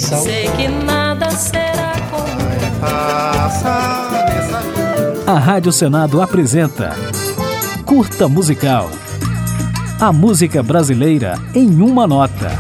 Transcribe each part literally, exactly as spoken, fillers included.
Missal. Sei que nada será como A Rádio Senado apresenta Curta Musical. A música brasileira em uma nota.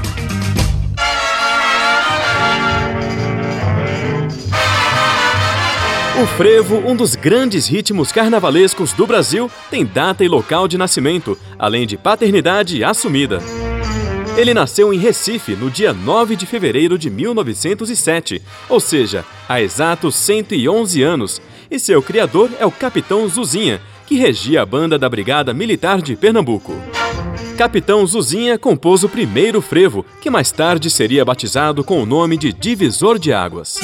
O frevo, um dos grandes ritmos carnavalescos do Brasil, tem data e local de nascimento, além de paternidade assumida. Ele nasceu em Recife no dia nove de fevereiro de mil novecentos e sete, ou seja, há exatos cento e onze anos, e seu criador é o Capitão Zuzinha, que regia a banda da Brigada Militar de Pernambuco. Capitão Zuzinha compôs o primeiro frevo, que mais tarde seria batizado com o nome de Divisor de Águas.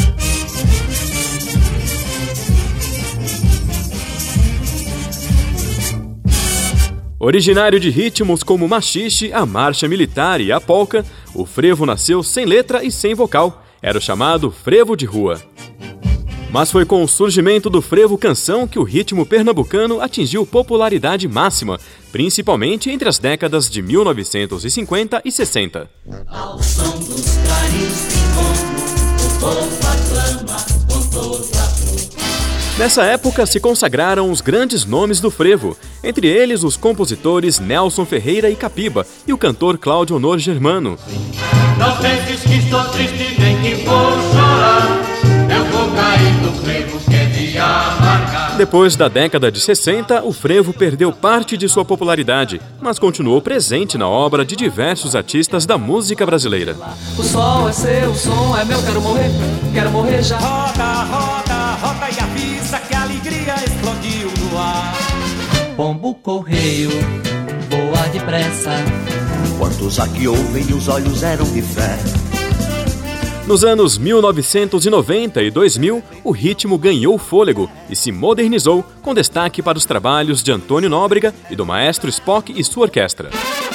Originário de ritmos como o machixe, a marcha militar e a polca, o frevo nasceu sem letra e sem vocal. Era o chamado frevo de rua. Mas foi com o surgimento do frevo canção que o ritmo pernambucano atingiu popularidade máxima, principalmente entre as décadas de mil novecentos e cinquenta e sessenta. Ao som dos clarins de Congo, o povo aclama com todo amor. Nessa época se consagraram os grandes nomes do frevo, entre eles os compositores Nelson Ferreira e Capiba e o cantor Cláudio Honor Germano. Não penses que estou triste nem que vou chorar, eu vou cair no frevo que é de amargar. Depois da década de sessenta, o frevo perdeu parte de sua popularidade, mas continuou presente na obra de diversos artistas da música brasileira. o sol é seu, o som é meu, quero morrer, quero morrer já. Roda, roda, roda e avisa que a alegria explodiu no ar. Pombo correio, voa depressa. Quantos aqui ouvem e os olhos eram de fé. Nos anos mil novecentos e noventa e dois mil, o ritmo ganhou fôlego e se modernizou, com destaque para os trabalhos de Antônio Nóbrega e do maestro Spock e sua orquestra.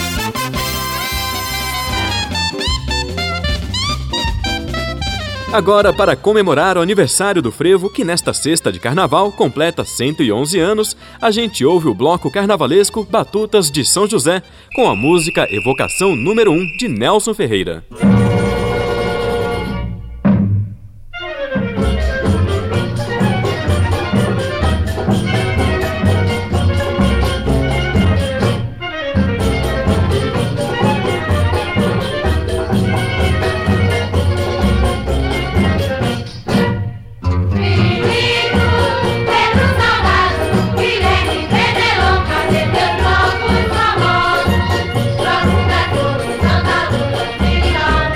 Agora, para comemorar o aniversário do frevo, que nesta sexta de carnaval completa cento e onze anos, a gente ouve o bloco carnavalesco Batutas de São José, com a música Evocação número um de Nelson Ferreira. Virar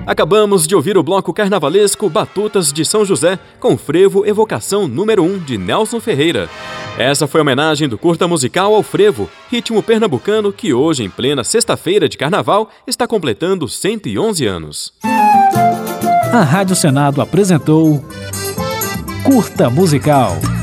Acabamos de ouvir o bloco carnavalesco Batutas de São José, com frevo Evocação número um de Nelson Ferreira. Essa foi a homenagem do curta musical ao frevo, ritmo pernambucano que hoje, em plena sexta-feira de carnaval, está completando cento e onze anos. A Rádio Senado apresentou Curta Musical.